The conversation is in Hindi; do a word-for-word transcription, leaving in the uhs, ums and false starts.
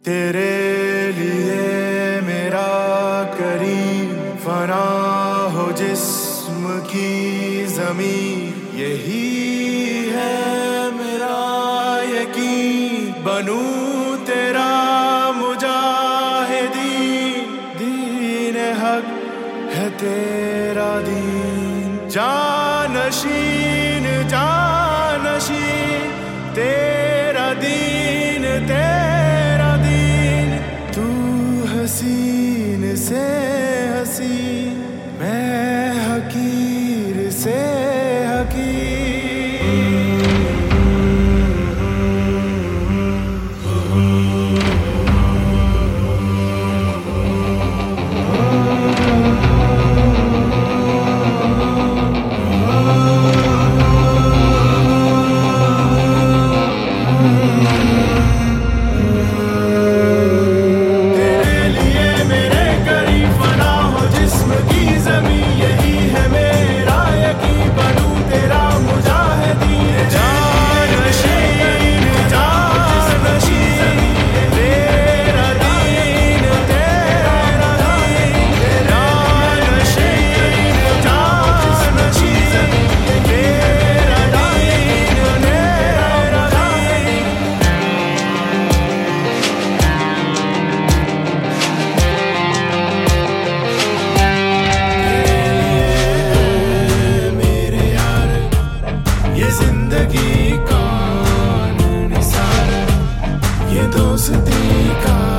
तेरे लिए मेरा करीब फना हो जिस्म की ज़मीं, यही है मेरा यकीन। बनूं तेरा मुजाहिदीन, दीन हक है तेरा दीन। जानशीन जानशीन तेरा दीन, तेरा दीन। तू हसीन से हसीन, मैं हकीर से हकीर। जिंदगी का निसार, ये दोस्ती का